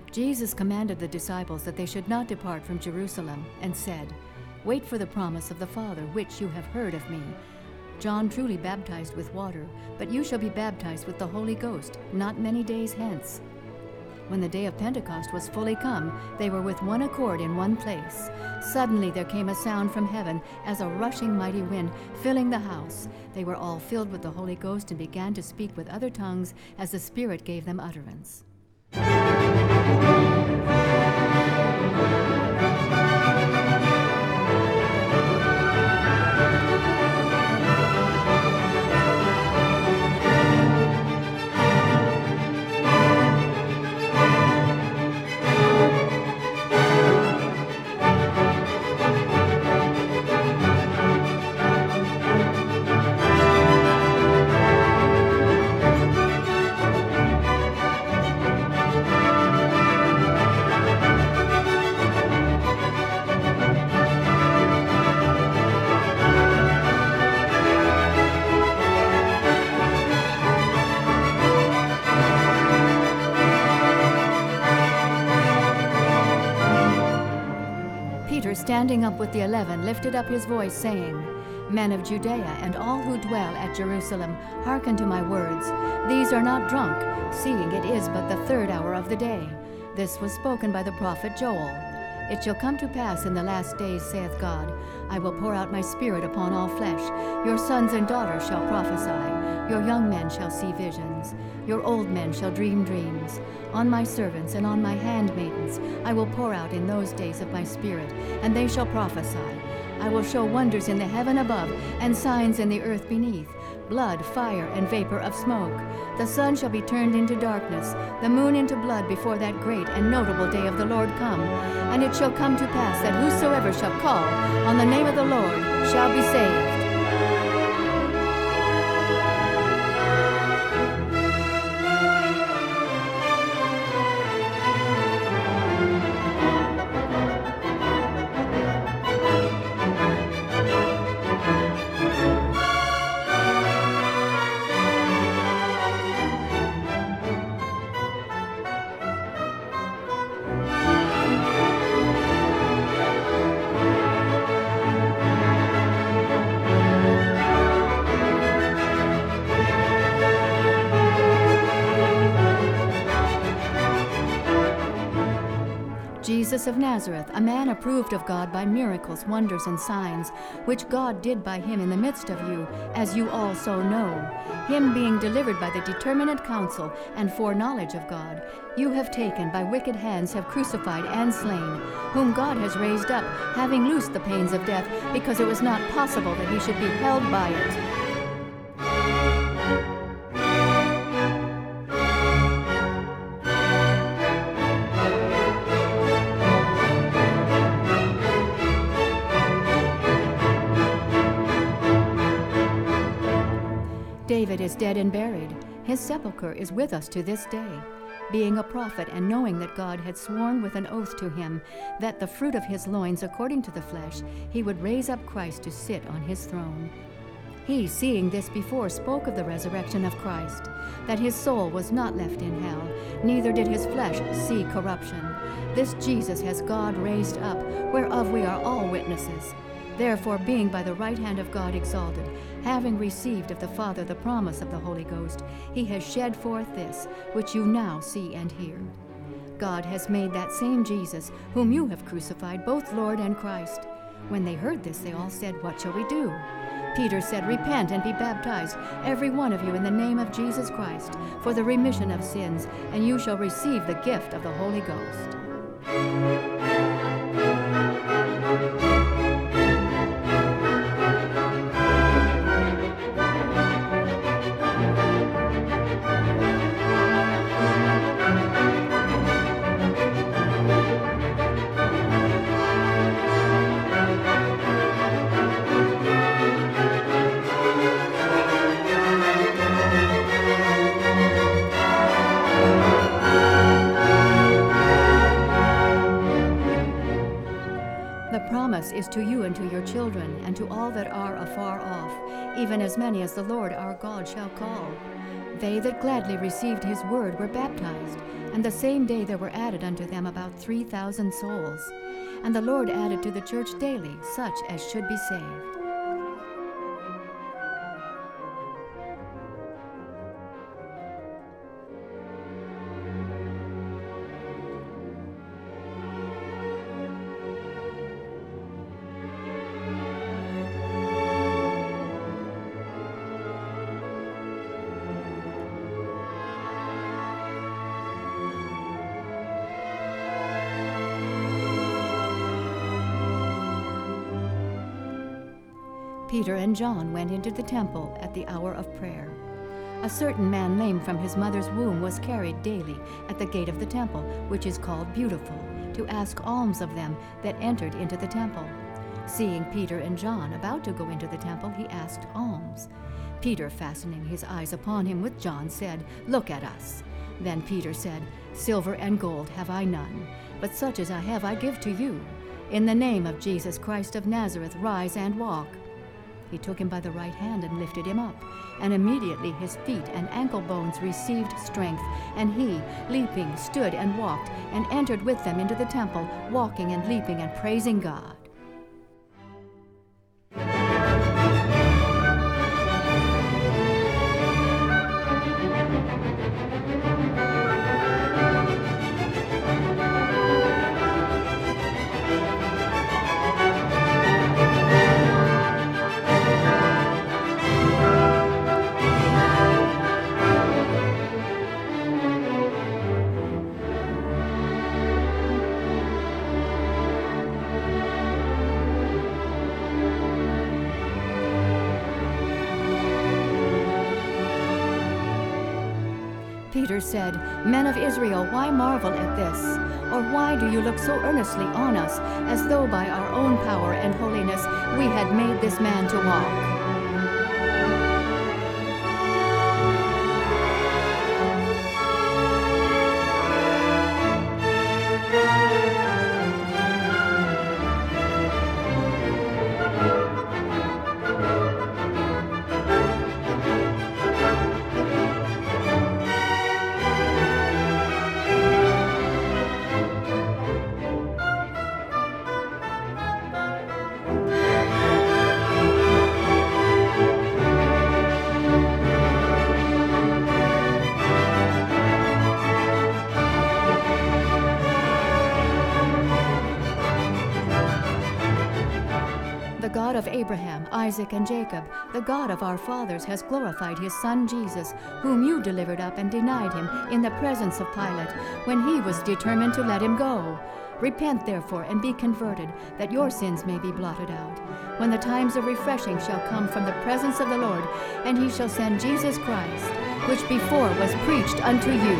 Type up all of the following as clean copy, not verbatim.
Jesus commanded the disciples that they should not depart from Jerusalem, and said, "Wait for the promise of the Father, which you have heard of me. John truly baptized with water, but you shall be baptized with the Holy Ghost not many days hence." When the day of Pentecost was fully come, they were with one accord in one place. Suddenly there came a sound from heaven as a rushing mighty wind, filling the house. They were all filled with the Holy Ghost and began to speak with other tongues as the Spirit gave them utterance. Standing up with the 11, lifted up his voice, saying, "Men of Judea, and all who dwell at Jerusalem, hearken to my words. These are not drunk, seeing it is but the 3rd hour of the day. This was spoken by the prophet Joel. It shall come to pass in the last days, saith God, I will pour out my Spirit upon all flesh. Your sons and daughters shall prophesy. Your young men shall see visions. Your old men shall dream dreams. On my servants and on my handmaidens I will pour out in those days of my Spirit, and they shall prophesy. I will show wonders in the heaven above, and signs in the earth beneath, blood, fire, and vapor of smoke. The sun shall be turned into darkness, the moon into blood before that great and notable day of the Lord come. And it shall come to pass that whosoever shall call on the name of the Lord shall be saved." Jesus of Nazareth, a man approved of God by miracles, wonders, and signs, which God did by him in the midst of you, as you also know. Him being delivered by the determinate counsel and foreknowledge of God, you have taken by wicked hands, have crucified and slain, whom God has raised up, having loosed the pains of death, because it was not possible that he should be held by it. David is dead and buried. His sepulchre is with us to this day. Being a prophet, and knowing that God had sworn with an oath to him that the fruit of his loins according to the flesh he would raise up Christ to sit on his throne. He, seeing this before, spoke of the resurrection of Christ, that his soul was not left in hell, neither did his flesh see corruption. This Jesus has God raised up, whereof we are all witnesses. Therefore, being by the right hand of God exalted, having received of the Father the promise of the Holy Ghost, he has shed forth this, which you now see and hear. God has made that same Jesus, whom you have crucified, both Lord and Christ. When they heard this, they all said, "What shall we do?" Peter said, "Repent and be baptized, every one of you, in the name of Jesus Christ, for the remission of sins, and you shall receive the gift of the Holy Ghost." Is to you and to your children, and to all that are afar off, even as many as the Lord our God shall call. They that gladly received his word were baptized, And the same day there were added unto them about 3,000 souls. And the Lord added to the church daily such as should be saved. Peter and John went into the temple at the hour of prayer. A certain man lame from his mother's womb was carried daily at the gate of the temple, which is called Beautiful, to ask alms of them that entered into the temple. Seeing Peter and John about to go into the temple, he asked alms. Peter, fastening his eyes upon him with John, said, "Look at us." Then Peter said, "Silver and gold have I none, but such as I have I give to you. In the name of Jesus Christ of Nazareth, rise and walk." He took him by the right hand and lifted him up, and immediately his feet and ankle bones received strength, and he, leaping, stood and walked, and entered with them into the temple, walking and leaping and praising God. Peter said, "Men of Israel, why marvel at this? Or why do you look so earnestly on us, as though by our own power and holiness we had made this man to walk?" The God of Abraham, Isaac, and Jacob, the God of our fathers, has glorified his Son Jesus, whom you delivered up and denied him in the presence of Pilate, when he was determined to let him go. Repent therefore and be converted, that your sins may be blotted out, when the times of refreshing shall come from the presence of the Lord, and he shall send Jesus Christ, which before was preached unto you.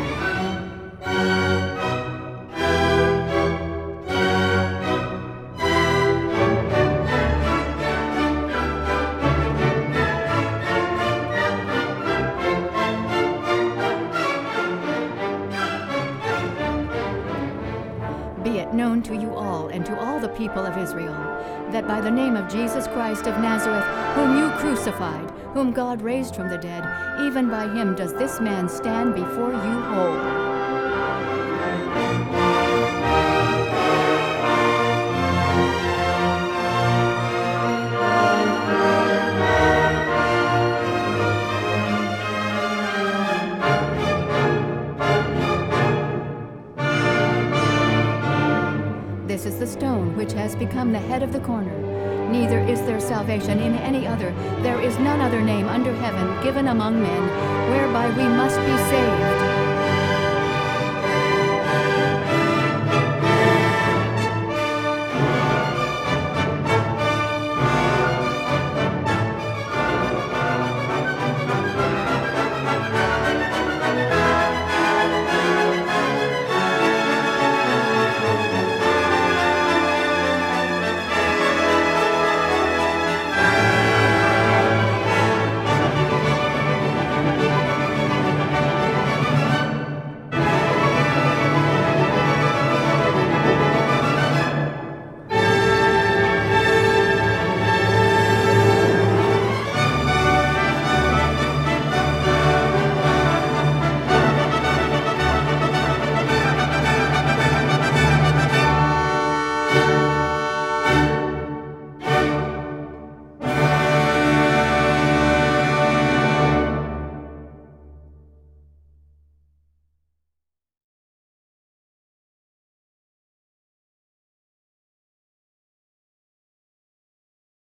Be it known to you all and to all the people of Israel, that by the name of Jesus Christ of Nazareth, whom you crucified, whom God raised from the dead, even by him does this man stand before you whole. This is the stone which has become the head of the corner. Neither is there salvation in any other. There is none other name under heaven given among men, whereby we must be saved.